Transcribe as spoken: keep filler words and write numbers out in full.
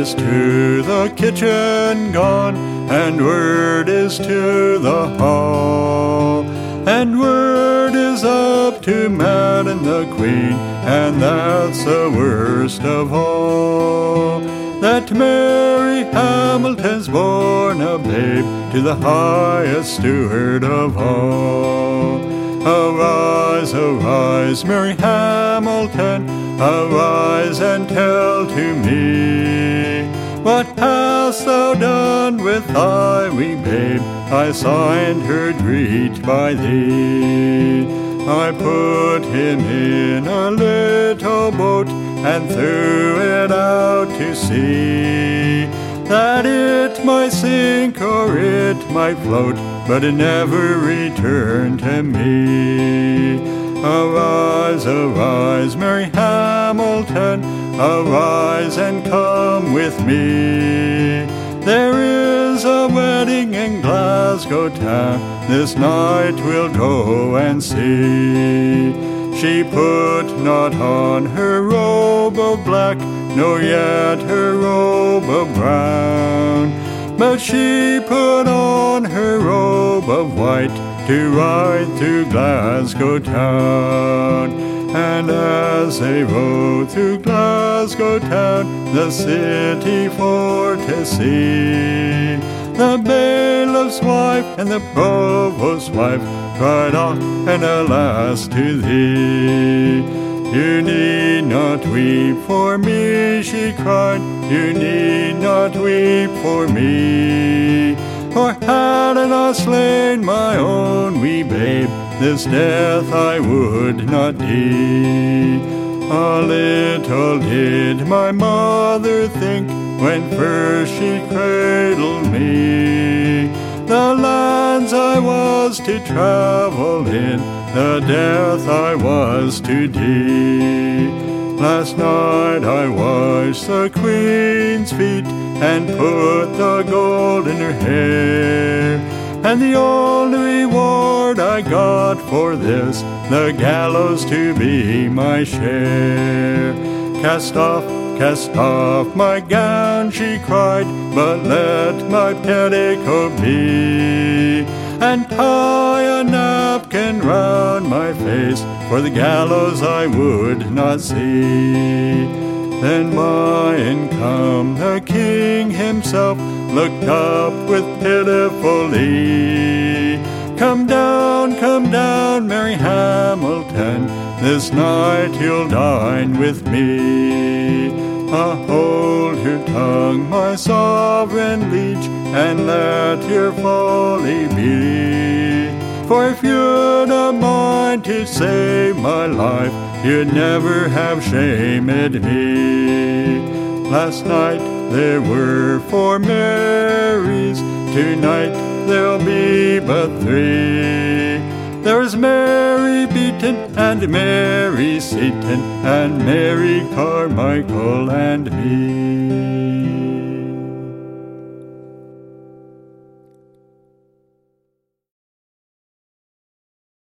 is to the kitchen gone, and word is to the hall, and word is up to Madden the Queen, and that's the worst of all, that Mary Hamilton's born a babe to the highest steward of all. Arise, arise, Mary Hamilton, arise and tell to me, what hast thou done with thy wee babe? I saw and heard reached by thee. I put him in a little boat and threw it out to sea, that it might sink or it might float, but it never returned to me. Arise, arise, Mary Hamilton, arise and come with me. There is a wedding in Glasgow town, this night we'll go and see. She put not on her robe of black, nor yet her robe of brown, but she put on her robe of white to ride through Glasgow town. And as they rode through Glasgow town, the city for to see, the bailiff's wife and the provost's wife cried, "Ah, and alas to thee! You need not weep for me," she cried, "you need not weep for me. For had I not slain my own wee babe, this death I would not die." A little did my mother think, when first she cradled me, the lands I was to travel in, the death I was to die. Last night I washed the Queen's feet and put the gold in her hair, and the only reward I got for this, the gallows to be my share. "Cast off, cast off my gown," she cried, "but let my petticoat be, and tie a napkin round my face, for the gallows I would not see." Then by and come the King himself looked up with pitiful eye. "Come down, come down, Mary Hamilton, this night you'll dine with me. Ah, hold your tongue, my sovereign liege, and let your folly be. For if you'd a mind to save my life, you'd never have shamed me. Last night there were four Marys, tonight there'll be but three. There's Mary Beaton and Mary Seton and Mary Carmichael and me."